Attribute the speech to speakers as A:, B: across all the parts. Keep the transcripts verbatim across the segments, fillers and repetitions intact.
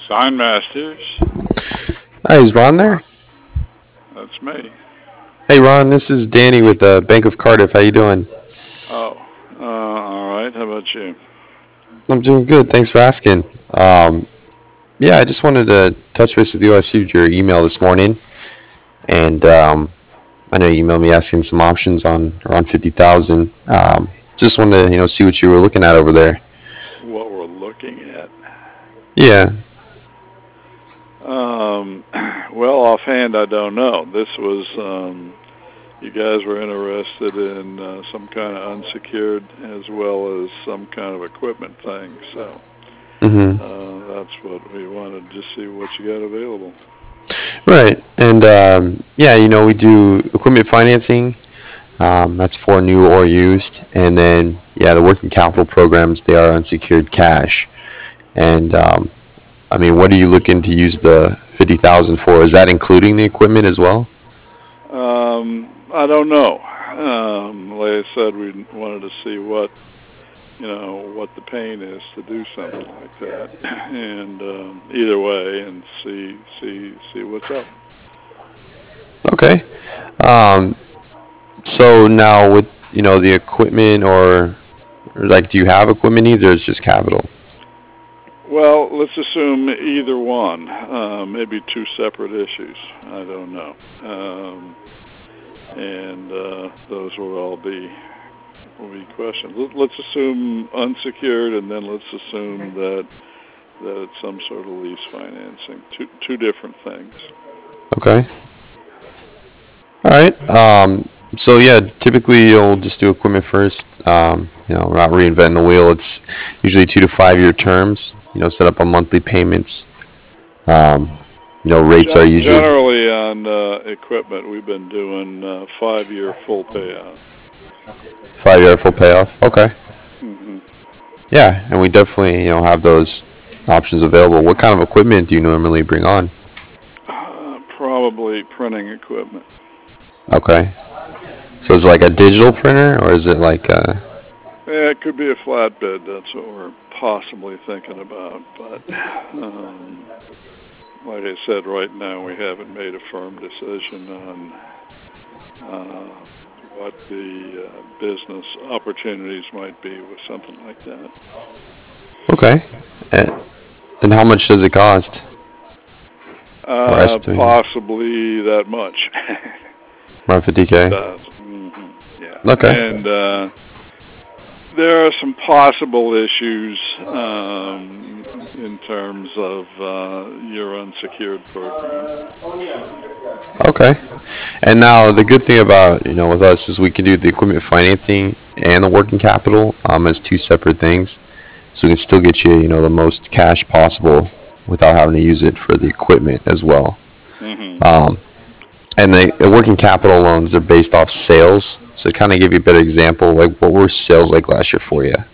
A: Sign Masters.
B: Hi, is Ron there?
A: That's me.
B: Hey, Ron, this is Danny with the Bank of Cardiff. How you doing?
A: Oh, uh, all right. How about you?
B: I'm doing good. Thanks for asking. Um, yeah, I just wanted to touch base with you. I received your email this morning, and um, I know you emailed me asking some options on around fifty thousand. Um, just wanted to you know see what you were looking at over there.
A: What we're looking at.
B: Yeah.
A: Um, well, offhand, I don't know. This was um, you guys were interested in uh, some kind of unsecured as well as some kind of equipment thing. So
B: hmm
A: uh, that's what we wanted to see what you got available.
B: Right. And um, yeah, you know we do equipment financing. Um, that's for new or used, and then yeah, the working capital programs they are unsecured cash. And um, I mean, what are you looking to use the fifty thousand for? Is that including the equipment as well?
A: Um, I don't know. Um, like I said, we wanted to see what you know what the pain is to do something like that, and um, either way, and see see see what's up.
B: Okay. Um, so now with you know the equipment or, or like, do you have equipment needs or it's just capital?
A: Well, let's assume either one, uh, maybe two separate issues. I don't know, um, and uh, those will all be will be questions. Let- Let's assume unsecured, and then let's assume that that it's some sort of lease financing. Two two different things.
B: Okay. All right. Um, so yeah, typically you'll just do equipment first. Um, you know, we're not reinventing the wheel. It's usually two to five year terms. You know, set up on monthly payments. Um, you know, rates are
A: Gen-
B: usually
A: generally on uh, equipment, we've been doing uh, five-year full payout.
B: five year full payoff. Okay.
A: hmm
B: Yeah, and we definitely you know have those options available. What kind of equipment do you normally bring on?
A: Uh, probably printing equipment.
B: Okay. So is it like a digital printer or is it like uh
A: Yeah, it could be a flatbed. That's what we're possibly thinking about. But um, like I said, right now we haven't made a firm decision on uh, what the uh, business opportunities might be with something like that.
B: okay. And, and how much does it cost? Or
A: Uh,
B: estimated?
A: possibly that much.
B: Around fifty
A: It
B: k.
A: does. hmm Yeah.
B: Okay.
A: And uh, there are some possible issues um, in terms of uh, your unsecured program.
B: Okay. And now the good thing about, you know, with us is we can do the equipment financing and the working capital um, as two separate things. So we can still get you, you know, the most cash possible without having to use it for the equipment as well.
A: hmm
B: Um, and the, the working capital loans are based off sales. So to kind of give you a better example, like what were sales like last year for you?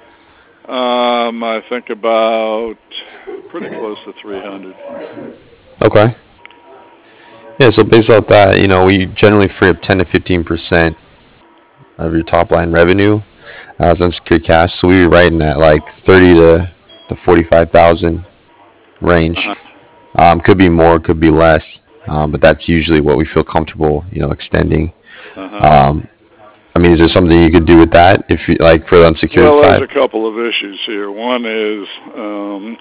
A: Um, I think about pretty close to three hundred.
B: Okay. Yeah, so based off that, you know, we generally free up ten to fifteen percent of your top line revenue as unsecured cash. So we were writing at like thirty to the forty-five thousand range.
A: Uh-huh.
B: Um, could be more, could be less, um, but that's usually what we feel comfortable, you know, extending.
A: Uh-huh.
B: Um, I mean, is there something you could do with that if you like for the unsecured
A: Well, there's
B: side?
A: a couple of issues here. One is um,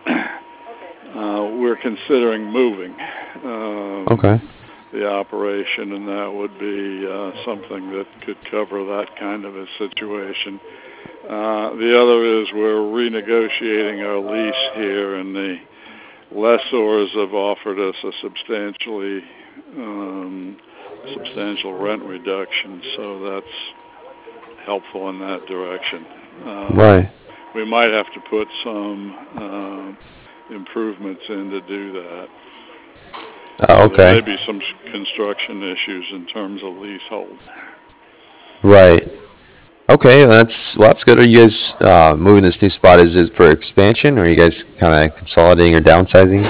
A: uh, we're considering moving. Um,
B: Okay.
A: the operation, and that would be uh, something that could cover that kind of a situation. Uh, the other is we're renegotiating our lease here, and the lessors have offered us a substantially um, substantial rent reduction, so that's helpful in that direction. Um,
B: Right.
A: we might have to put some uh, improvements in to do that.
B: Uh,
A: So there may
B: okay.
A: be some construction issues in terms of leasehold.
B: Right. Okay, that's well, that's good. Are you guys uh, moving this new spot? Is it for expansion, or are you guys kind of consolidating or downsizing?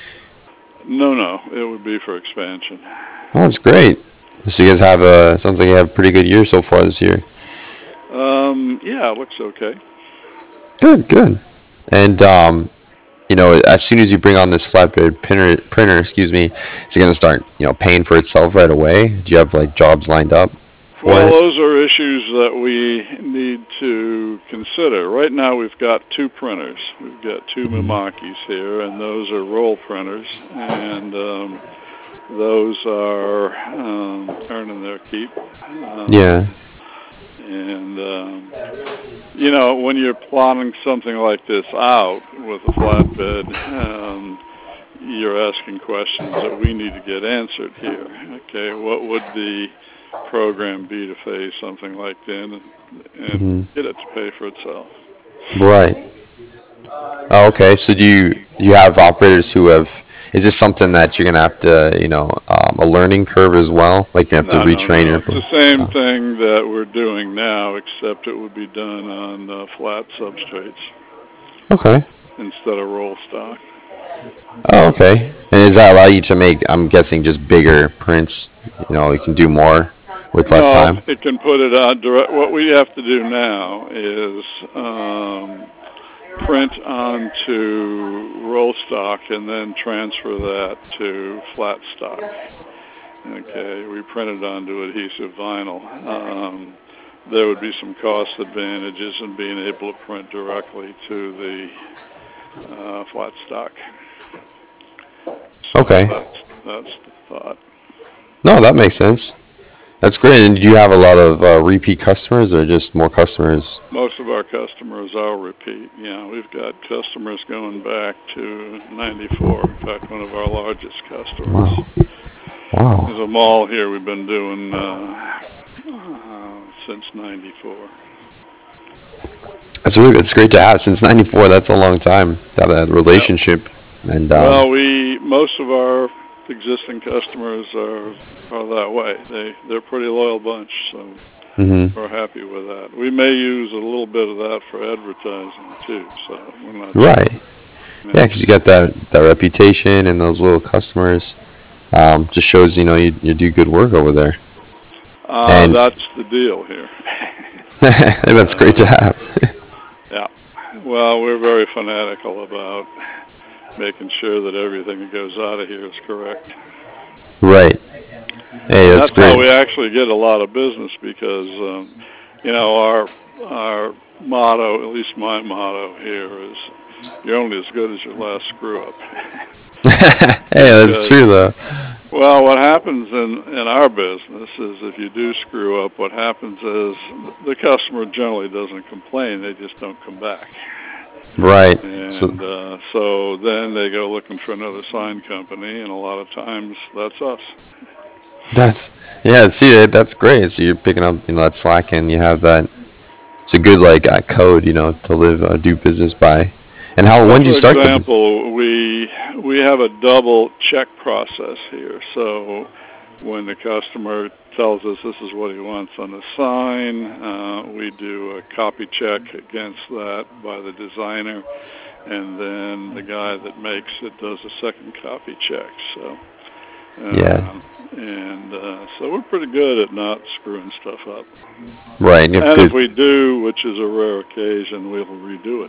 A: No, no, it would be for expansion.
B: Oh, that's great. So you guys have a sounds like you have a pretty good year so far this year.
A: Um, yeah, it looks okay.
B: Good, good. And um, you know, as soon as you bring on this flatbed printer, printer, excuse me, is it going to start, you know, paying for itself right away? Do you have like jobs lined up for
A: Well,
B: it?
A: those are issues that we need to consider. Right now, we've got two printers. We've got two
B: Mhm.
A: Mimakis here, and those are roll printers, and um, those are um, earning their keep.
B: Yeah.
A: Um, and um, you know, when you're plotting something like this out with a flatbed, um, you're asking questions that we need to get answered here. Okay, what would the program be to phase something like that and, and
B: Hmm.
A: get it to pay for itself?
B: Right. Oh, okay. So do you do you have operators who have? Is this something that you're gonna have to, you know, um, a learning curve as well? Like you have to
A: No, no,
B: retrain
A: no.
B: your.
A: It's the same
B: Oh,
A: thing that we're doing now, except it would be done on uh, flat substrates
B: okay.
A: instead of roll stock.
B: Oh, okay. And does that allow you to make? I'm guessing just bigger prints. You know, you can do more with less
A: No,
B: time.
A: it can put it on direct. What we have to do now is um, print onto roll stock and then transfer that to flat stock. Okay, we printed onto adhesive vinyl. Um, there would be some cost advantages in being able to print directly to the uh, flat stock. So
B: Okay.
A: that's that's the thought.
B: No, that makes sense. That's great. And do you have a lot of uh, repeat customers, or just more customers?
A: Most of our customers are repeat. Yeah, we've got customers going back to ninety-four. In fact, one of our largest customers
B: Wow. Wow.
A: is a mall here we've been doing uh, uh, since ninety-four.
B: That's really that's great to have since 'ninety-four. That's a long time to have that
A: Yep.
B: relationship. And um,
A: Well, we most of our existing customers are are that way. They they're a pretty loyal bunch, so
B: hmm.
A: we're happy with that. We may use a little bit of that for advertising too, so we're not
B: Right.
A: sure.
B: Yeah,
A: Yeah.
B: because you got that that reputation and those little customers. Um, just shows you know you, you do good work over there.
A: Uh,
B: And
A: that's the deal here.
B: that's great to
A: uh,
B: have.
A: yeah. Well, we're very fanatical about making sure that everything that goes out of here is correct.
B: Right. Hey,
A: And
B: that's
A: that's how
B: great.
A: we actually get a lot of business because, um, you know, our our motto, at least my motto here, is you're only as good as your last screw up.
B: Hey, that's
A: Because,
B: true though.
A: well, what happens in in our business is if you do screw up, what happens is the customer generally doesn't complain; they just don't come back.
B: Right. So
A: And uh, so then they go looking for another sign company, and a lot of times that's us.
B: that's yeah. See, that- that's great. So you're picking up you know that slack and you have that. It's a good like uh, code you know to live uh, do business by. And how
A: Well,
B: when did you
A: for
B: start the? bu-
A: example, we we have a double check process here. So when the customer tells us this is what he wants on the sign, uh, we do a copy check against that by the designer, and then the guy that makes it does a second copy check. So.
B: Yeah.
A: Uh, and uh, so we're pretty good at not screwing stuff up.
B: Right. And you have
A: And if
B: good.
A: we do, which is a rare occasion, we'll redo it.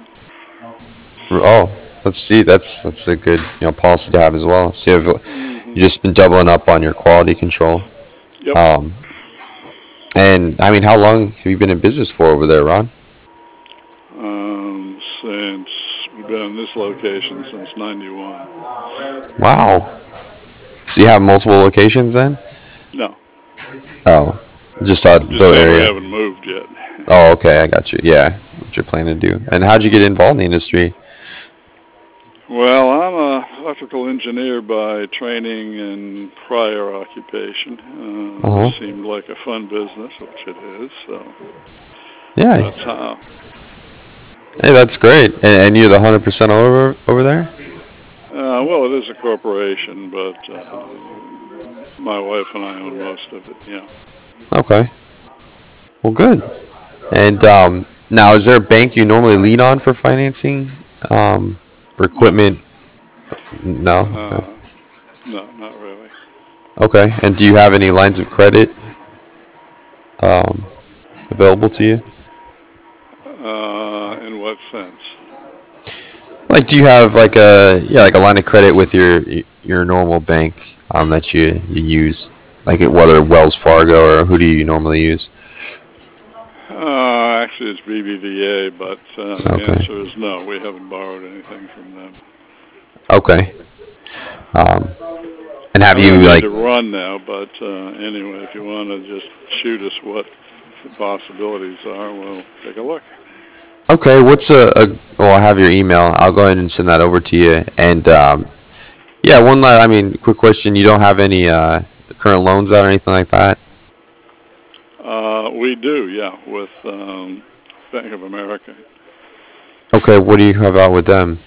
B: Oh, let's see. That's that's a good you know policy to have as well. So you have
A: Hmm.
B: you just been doubling up on your quality control.
A: Yep.
B: Um, and I mean, how long have you been in business for over there, Ron?
A: Um, since we've been in this location since ninety-one.
B: Wow. So you have multiple locations then?
A: No,
B: Oh, just thought
A: I'm just
B: the
A: saying we
B: area.
A: haven't moved yet.
B: Oh, okay, I got you. Yeah, what you're planning to do. And how'd you get involved in the industry?
A: Well, I'm a electrical engineer by training and prior occupation. Uh, this
B: Uh huh.
A: seemed like a fun business, which it is. So
B: Yeah.
A: that's how.
B: Hey, that's great. And, and you're the hundred percent over over there?
A: Uh, well, it is a corporation, but uh, my wife and I own most of it. Yeah.
B: Okay. Well, good. And um, now, is there a bank you normally lean on for financing? Um, for
A: No.
B: equipment? No. Okay.
A: Uh, no, not really.
B: Okay. And do you have any lines of credit um, available to you?
A: Uh, in what sense?
B: Like, do you have like a yeah like a line of credit with your your normal bank um that you you use, like it- whether Wells Fargo or who do you normally use?
A: Uh, actually, it's B B V A, but uh, the
B: Okay.
A: answer is no. We haven't borrowed anything from them.
B: Okay. Um, and have
A: I'm
B: you
A: going to need
B: like
A: to run now, but uh, anyway, if you want to just shoot us what the possibilities are, we'll take a look.
B: okay? What's a, a well? I have your email. I'll go ahead and send that over to you. And um, yeah, one la I mean, quick question. You don't have any uh current loans out or anything like that?
A: Uh, we do, yeah, with um, Bank of America.
B: Okay. What do you have out with them?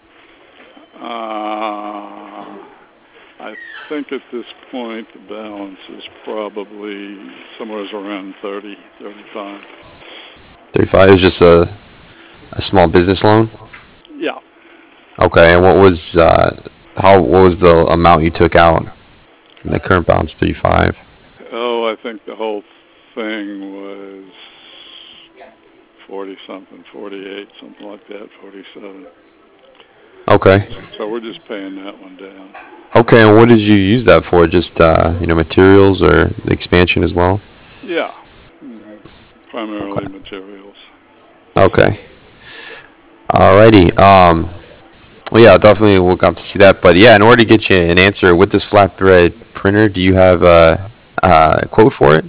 A: Uh, I think at this point the balance is probably somewhere around thirty, thirty-five.
B: Thirty-five is just a a small business loan.
A: Yeah.
B: Okay. And what was uh how what was the amount you took out? And the current balance thirty-five.
A: Oh, I think the whole thing was forty something, forty-eight, something like that, forty-seven.
B: Okay.
A: So we're just paying that one down.
B: Okay. And what did you use that for? Just uh you know materials or the expansion as well?
A: Yeah. hmm Primarily
B: Okay.
A: materials.
B: Okay. Alrighty. Um. Well, yeah, I'll definitely look up to see that. But yeah, in order to get you an answer with this flat thread printer, do you have a, a quote for it?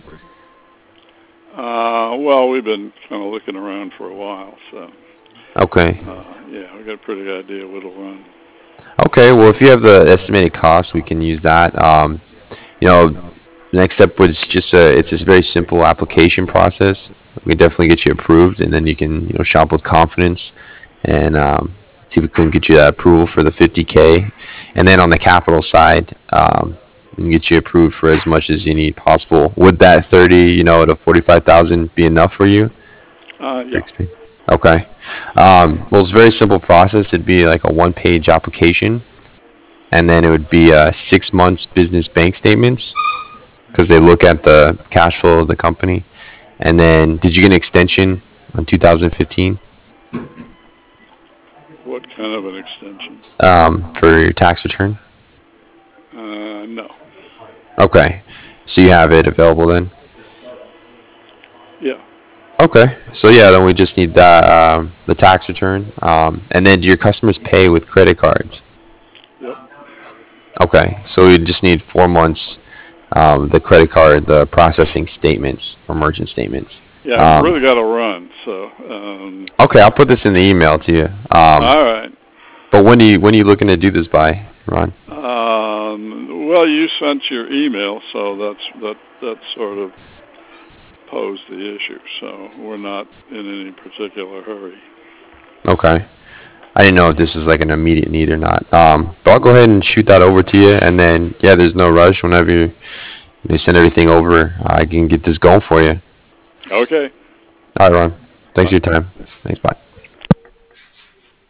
A: Uh, well, we've been kind of looking around for a while, so
B: Okay.
A: uh, yeah, we got a pretty good idea what it'll run.
B: Okay. Well, if you have the estimated cost, we can use that. Um, you know, the next step was just a, it's this very simple application process. We can definitely get you approved, and then you can, you know, shop with confidence and um, see if we can get you that approval for the fifty K. And then on the capital side, um, we can get you approved for as much as you need possible. Would that thirty, you know, to forty-five thousand be enough for you?
A: Uh,
B: For
A: yeah.
B: exp- Okay. Um, well, it's a very simple process. It'd be like a one-page application, and then it would be uh, six months business bank statements because they look at the cash flow of the company. And then, did you get an extension on two thousand fifteen
A: What kind of an extension?
B: um, for your tax return?
A: Uh, no.
B: Okay, so you have it available then.
A: Yeah.
B: Okay, so yeah, then we just need that um, the tax return, um, and then do your customers pay with credit cards?
A: Yep.
B: Okay, so we just need four months um, the credit card, the processing statements or merchant statements.
A: Yeah, I've
B: Um,
A: really got to run, so um,
B: okay, I'll put this in the email to you. Um,
A: all right.
B: but when do you when are you looking to do this by, Ron?
A: Um, well, you sent your email, so that's that that sort of posed the issue. So we're not in any particular hurry.
B: Okay. I didn't know if this is like an immediate need or not. Um, but I'll go ahead and shoot that over to you, and then yeah, there's no rush. Whenever you, you send everything over, I can get this going for you.
A: Okay.
B: All right, Ron. Thanks for
A: Bye.
B: your time. Thanks. Bye.